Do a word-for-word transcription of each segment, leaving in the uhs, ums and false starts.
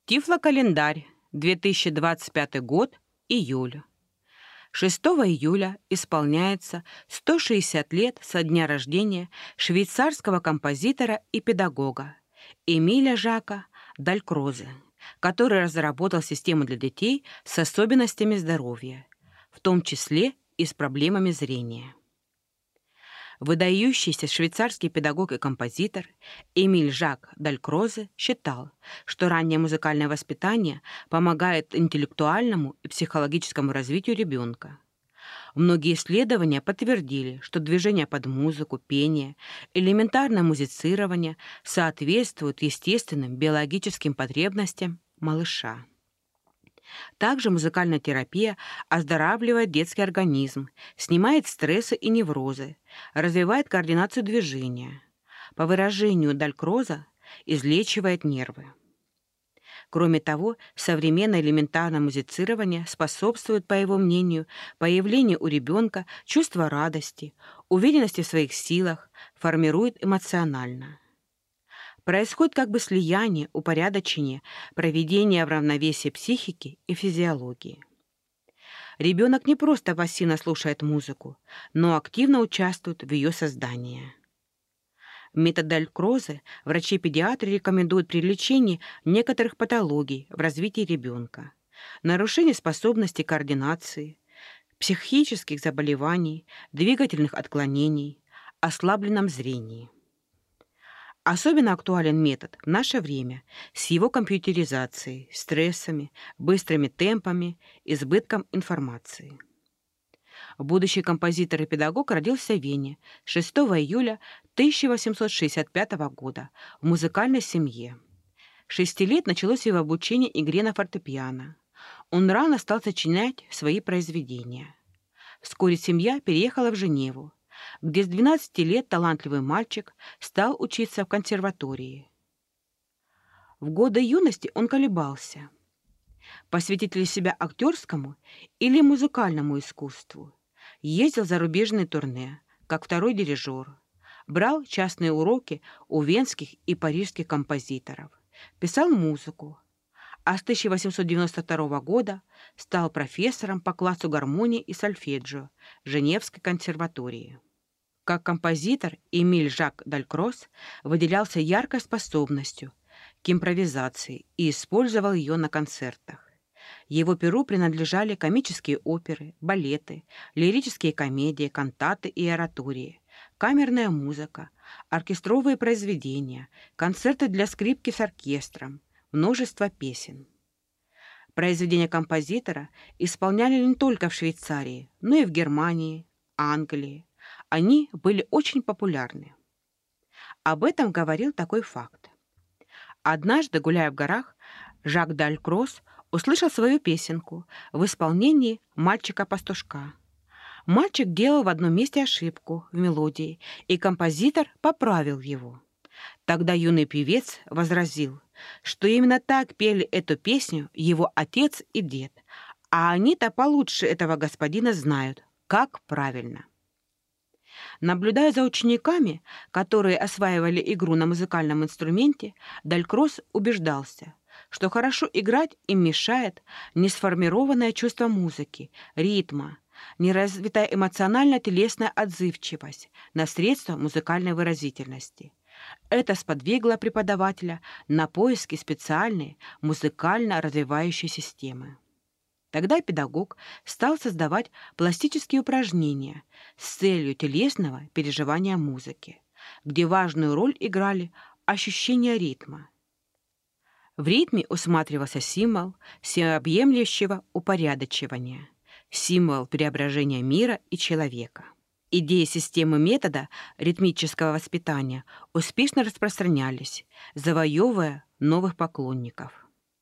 Тифлокалендарь, две тысячи двадцать пятый год, июль. шестого июля исполняется сто шестьдесят лет со дня рождения швейцарского композитора и педагога Эмиля Жака Далькрозе, который разработал систему для детей с особенностями здоровья, в том числе и с проблемами зрения. Выдающийся швейцарский педагог и композитор Эмиль Жак Далькрозе считал, что раннее музыкальное воспитание помогает интеллектуальному и психологическому развитию ребенка. Многие исследования подтвердили, что движение под музыку, пение, элементарное музицирование соответствуют естественным биологическим потребностям малыша. Также музыкальная терапия оздоравливает детский организм, снимает стрессы и неврозы, развивает координацию движения. По выражению Далькроза, излечивает нервы. Кроме того, современное элементарное музицирование способствует, по его мнению, появлению у ребенка чувства радости, уверенности в своих силах, формирует эмоционально. Происходит как бы слияние, упорядочение, проведение в равновесии психики и физиологии. Ребенок не просто пассивно слушает музыку, но активно участвует в ее создании. Метод Далькрозе врачи-педиатры рекомендуют при лечении некоторых патологий в развитии ребенка, нарушение способности координации, психических заболеваний, двигательных отклонений, ослабленном зрении. Особенно актуален метод в наше время с его компьютеризацией, стрессами, быстрыми темпами, избытком информации. Будущий композитор и педагог родился в Вене шестого июля тысяча восемьсот шестьдесят пятого года в музыкальной семье. С шести лет началось его обучение игре на фортепиано. Он рано стал сочинять свои произведения. Вскоре семья переехала в Женеву, где с двенадцати лет талантливый мальчик стал учиться в консерватории. В годы юности он колебался, посвятить ли себя актерскому или музыкальному искусству. Ездил в зарубежные турне, как второй дирижер, брал частные уроки у венских и парижских композиторов, писал музыку, а с тысяча восемьсот девяносто второго года стал профессором по классу гармонии и сольфеджио Женевской консерватории. Как композитор Эмиль Жак Далькроз выделялся яркой способностью к импровизации и использовал ее на концертах. Его перу принадлежали комические оперы, балеты, лирические комедии, кантаты и оратории, камерная музыка, оркестровые произведения, концерты для скрипки с оркестром, множество песен. Произведения композитора исполняли не только в Швейцарии, но и в Германии, Англии. Они были очень популярны. Об этом говорил такой факт. Однажды, гуляя в горах, Жак Далькроз услышал свою песенку в исполнении мальчика-пастушка. Мальчик делал в одном месте ошибку в мелодии, и композитор поправил его. Тогда юный певец возразил, что именно так пели эту песню его отец и дед, а они-то получше этого господина знают, как правильно. Наблюдая за учениками, которые осваивали игру на музыкальном инструменте, Далькроз убеждался, что хорошо играть им мешает несформированное чувство музыки, ритма, неразвитая эмоционально-телесная отзывчивость на средства музыкальной выразительности. Это сподвигло преподавателя на поиски специальной музыкально развивающей системы. Тогда педагог стал создавать пластические упражнения с целью телесного переживания музыки, где важную роль играли ощущения ритма. В ритме усматривался символ всеобъемлющего упорядочивания, символ преображения мира и человека. Идеи системы метода ритмического воспитания успешно распространялись, завоевывая новых поклонников.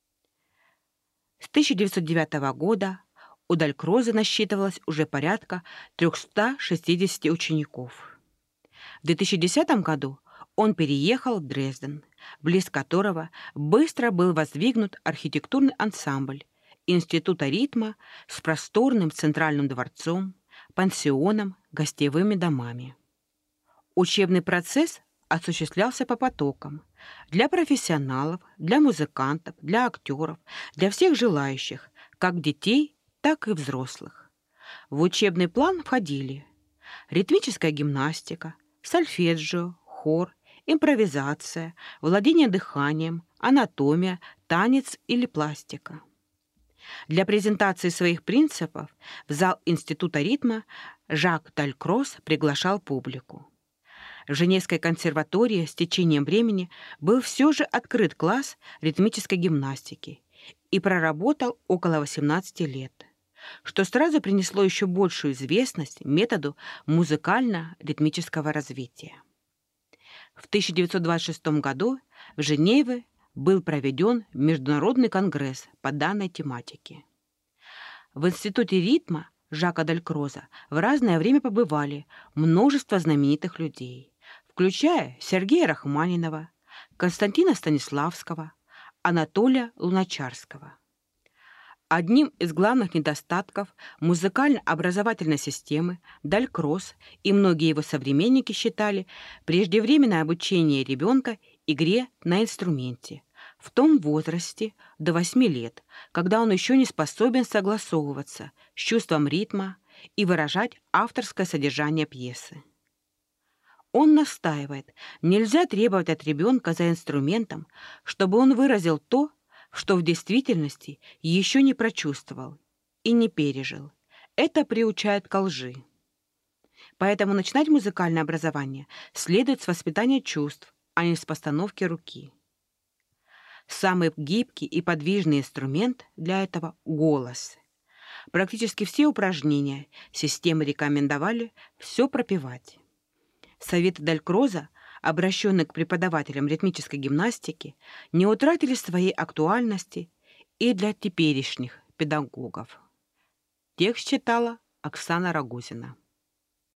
С тысяча девятьсот девятого года у Далькроза насчитывалось уже порядка триста шестьдесят учеников. В две тысячи десятом году он переехал в Дрезден, близ которого быстро был воздвигнут архитектурный ансамбль Института ритма с просторным центральным дворцом, пансионом, гостевыми домами. Учебный процесс осуществлялся по потокам для профессионалов, для музыкантов, для актеров, для всех желающих, как детей, так и взрослых. В учебный план входили ритмическая гимнастика, сольфеджио, хор, импровизация, владение дыханием, анатомия, танец или пластика. Для презентации своих принципов в зал Института ритма Жак Далькроз приглашал публику. В Женевской консерватории с течением времени был все же открыт класс ритмической гимнастики и проработал около восемнадцати лет, что сразу принесло еще большую известность методу музыкально-ритмического развития. В тысяча девятьсот двадцать шестом году в Женеве был проведен Международный конгресс по данной тематике. В Институте ритма Жака Далькроза в разное время побывали множество знаменитых людей, включая Сергея Рахманинова, Константина Станиславского, Анатолия Луначарского. Одним из главных недостатков музыкально-образовательной системы Далькроз и многие его современники считали преждевременное обучение ребенка игре на инструменте в том возрасте до восьми лет, когда он еще не способен согласовываться с чувством ритма и выражать авторское содержание пьесы. Он настаивает, нельзя требовать от ребенка за инструментом, чтобы он выразил то, что в действительности еще не прочувствовал и не пережил. Это приучает ко лжи. Поэтому начинать музыкальное образование следует с воспитания чувств, а не с постановки руки. Самый гибкий и подвижный инструмент для этого — голос. Практически все упражнения системы рекомендовали все пропевать. Советы Далькроза, обращенные к преподавателям ритмической гимнастики, не утратили своей актуальности и для теперешних педагогов. Текст читала Оксана Рогозина.